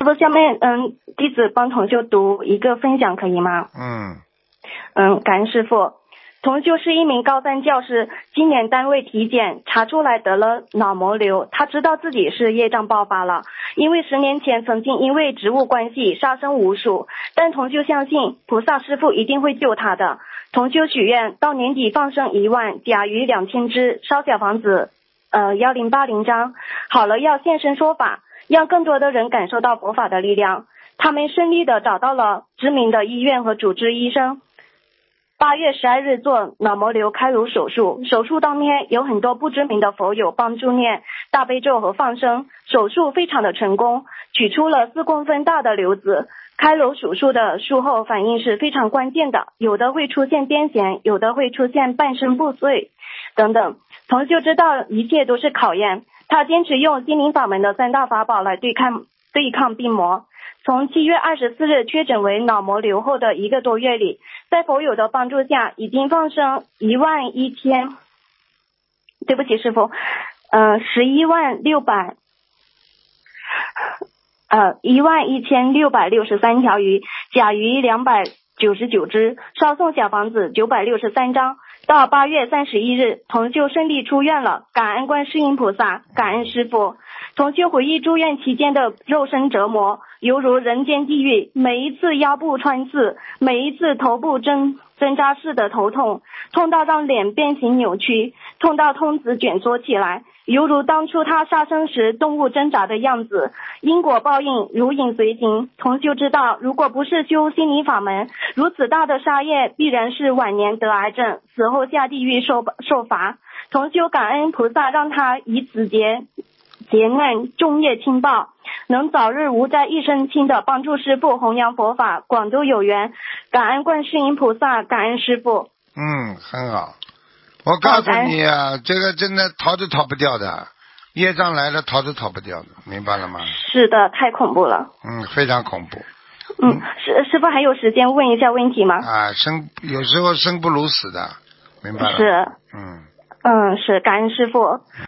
傅，下面弟子帮同修读一个分享可以吗？感恩师傅。同修是一名高三教师，今年单位体检查出来得了脑膜瘤，他知道自己是业障爆发了，因为10年前曾经因为职务关系杀生无数，但同修相信菩萨师父一定会救他的。同修许愿到年底放生1万，甲鱼2000只，烧小房子1080张，好了要现身说法，让更多的人感受到佛法的力量。他们顺利的找到了知名的医院和主治医生。8月12日做脑膜瘤开颅手术，手术当天有很多不知名的佛友帮助念大悲咒和放生，手术非常的成功，取出了4公分大的瘤子。开颅手术的术后反应是非常关键的，有的会出现癫痫，有的会出现半身不遂等等。同修知道一切都是考验，他坚持用心灵法门的3大法宝来对抗病魔。从7月24日确诊为脑膜瘤后的1个多月里，在佛友的帮助下，已经放生11000，对不起师傅11663条鱼，甲鱼299只，烧送小房子963张。到8月31日，同修顺利出院了，感恩观世音菩萨，感恩师父。同修回忆住院期间的肉身折磨，犹如人间地狱，每一次腰部穿刺，每一次头部针扎式的头痛，痛到让脸变形扭曲，痛到通子卷缩起来，犹如当初他杀生时动物挣扎的样子。因果报应如影随形，同修知道，如果不是修心灵法门，如此大的杀业必然是晚年得癌症，死后下地狱受罚。同修感恩菩萨，让他以此劫难重业轻报，能早日无灾一身轻的帮助师父弘扬佛法，广度有缘。感恩观世音菩萨，感恩师父。 很好。我告诉你啊，这个真的逃都逃不掉的，业障来了逃都逃不掉的，明白了吗？ 是的，太恐怖了。 非常恐怖。 师父还有时间问一下问题吗？ 有时候生不如死的，明白了吗？ 是。是，感恩师父。